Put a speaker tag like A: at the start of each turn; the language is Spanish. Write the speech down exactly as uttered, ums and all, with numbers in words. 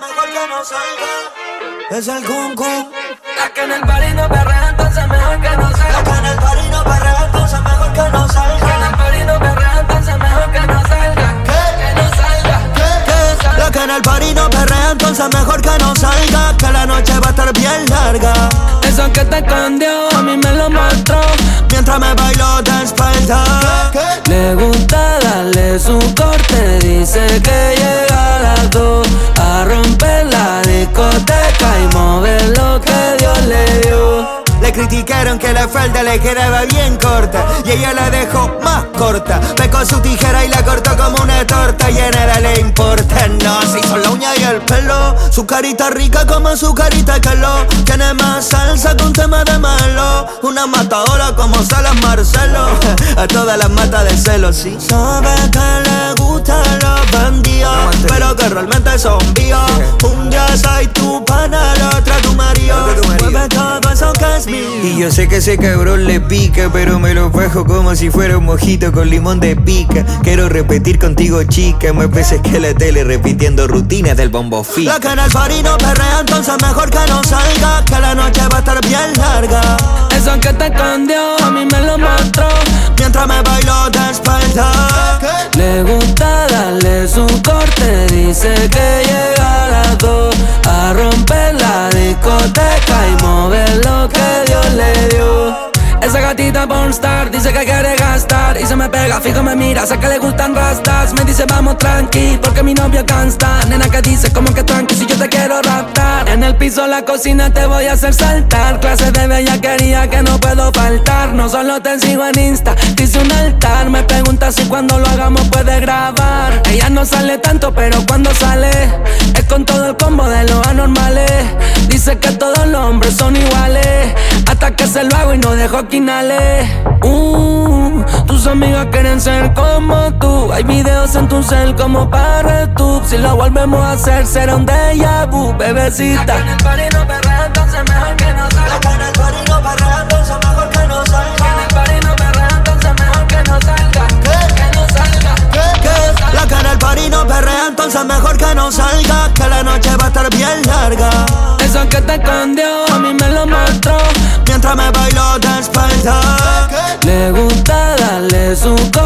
A: mejor que no salga. Es el cum cum.
B: La que en el party no perrea, entonces mejor que no salga.
A: La que en el party no perrea, entonces mejor que no salga.
B: La que en el party no perrea, entonces mejor que no salga.
A: ¿Qué?
B: Que no salga.
A: ¿Qué? ¿Qué? La que en el party no perrea, entonces mejor que no salga. Que la noche va a estar bien larga.
B: Eso que te escondió, a mí me lo mostró.
A: Mientras me bailo de espalda. ¿Qué?
B: Le gusta darle su corte, dice que llega a las dos a romper la discoteca y mover lo que Dios le dio.
A: Le criticaron que la falda le quedaba bien corta y ella la dejó más corta. Pecó su tijera y la cortó como una torta y a nada le importa, no. Se hizo la uña y el pelo, su carita rica como su carita que lo tiene más salsa que un tema de malo. Una matadora como Salas Marcelo, a todas las mata de celos, sí. Sabe que le gustan los bandidos, pero que realmente son bios. Un día soy tu pana, el otro tu marido. Mueve todo eso que es mío.
C: Y yo sé que ese cabrón le pica, pero me lo bajo como si fuera un mojito con limón de pica. Quiero repetir contigo, chica, más veces que la tele repitiendo rutinas del Bombo Fica.
A: La que en el party no perrea, entonces mejor que no salga. Que la noche va a estar bien larga.
B: Eso que te escondió, a mí me lo mostró.
A: Mientras me bailo de espalda. ¿Qué?
B: Le gusta darle su corte, dice que llega a las dos a romper la discoteca y mover lo que Dios le dio. Esa gatita pornstar dice que quiere gastar y se me pega, fijo me mira, sé que le gustan rastas. Me dice vamos tranqui, porque mi novio cansta. Nena que dice como que tranqui si yo te quiero raptar. En el piso la cocina te voy a hacer saltar. Clases de bellaquería que no puedo faltar. No solo te sigo en Insta, te hice un altar. Me pregunta si cuando lo hagamos puede grabar. Ella no sale tanto pero cuando sale es con todo el combo de los anormales. Dice que todos los hombres son iguales, hasta que se lo hago y no dejo quinales. Uh, tus amigas quieren ser como tú. Hay videos en tu cel como para YouTube. Si lo volvemos a hacer será un déjà vu, bebecita. La que en el party no perrea, entonces mejor que no salga.
A: La que en el party no perrea, entonces mejor que no salga.
B: La que en el party no perrea, entonces mejor que no salga.
A: ¿Qué?
B: Que no salga.
A: ¿Qué? ¿Qué? La que en el party no perrea, entonces mejor que no salga. Que la noche va a estar bien larga.
B: Eso que te escondió, a mí me lo mostró.
A: Mientras me bailo de espalda. ¿Qué?
B: Le gusta darle su corte,